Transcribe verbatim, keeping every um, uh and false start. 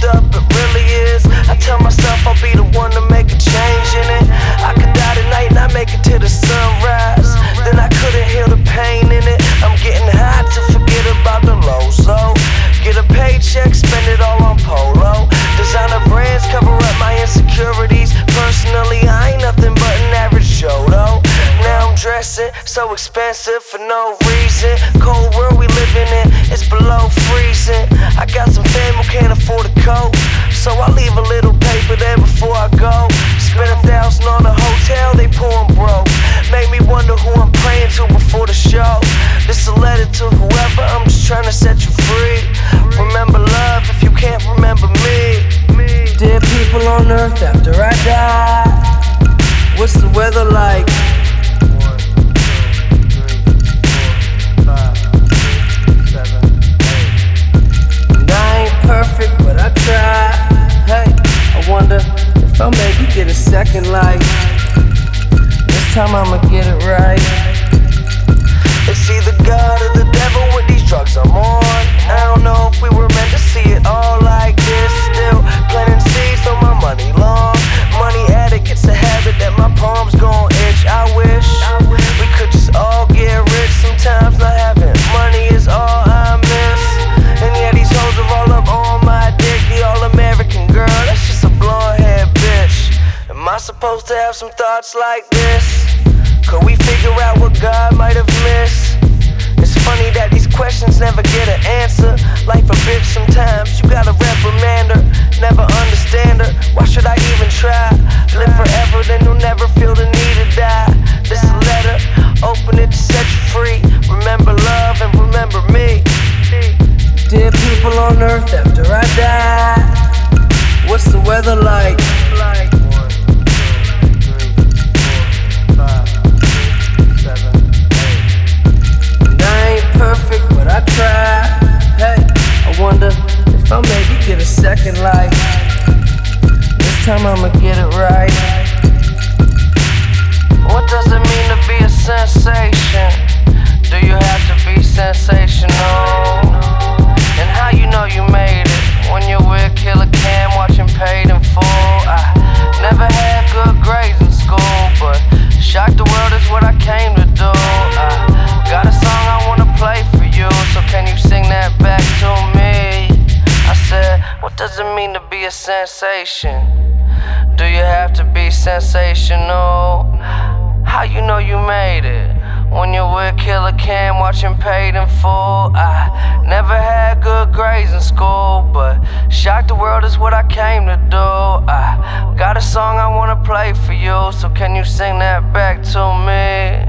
up it really is. I tell myself I'll be the one to make a change in it. I could die tonight and I make it to the sunrise. Then I couldn't heal the pain in it. I'm getting high to forget about the lows, so get a paycheck, spend it all on polo. Designer brands cover up my insecurities. Personally, I ain't nothing but an average Joe though. Now I'm dressing so expensive for no reason. Cold world we living in, it's below freezing. I got some fam who can't afford a coat, so I leave a little paper there before I go. Spend a thousand on a hotel, they pouring broke. Make me wonder who I'm praying to before the show. This a letter to whoever, I'm just trying to set you free. Remember love if you can't remember me. Dear people on earth after I die, what's the weather like? And I ain't perfect, but I try. Hey, I wonder if I'll maybe get a second life. This time I'ma get it right. It's either God or the devil with these drugs I'm on. I don't know if we were meant to see it all like this. Still planting seeds for my money long. Money addict, it's a habit that my palms gon' itch. I wish we could just all get rich. Sometimes not having money is all I miss. And yeah, these hoes are all up on my dick. The all-American girl, that's just a blonde-haired bitch. Am I supposed to have some thoughts like this? Could we figure out what God might have missed? It's funny that these questions never get an answer. Life a bitch sometimes, you gotta reprimand her. Never understand her, why should I even try? Live forever, then you'll never feel the need to die. This a letter, open it to set you free. Remember love and remember me. Dear people on earth after I die, what's the weather like? Perfect, but I try. Hey, I wonder if I'll maybe get a second life. This time I'ma get it right. What does it mean to be a sensation? Do you have to be sensational? And how you know you made it? When you're with Killer Cam watching Paid in Full. I never had good grades in school, but shock the world is what I came to do. I got a song I wanna play for you, so can you sing that back to me? I said, what does it mean to be a sensation? Do you have to be sensational? How you know you made it? When you're with Killer Cam watching Paid in Full. I never had good grades in school, but shock the world is what I came to do. I got a song I wanna play for you, so can you sing that back to me?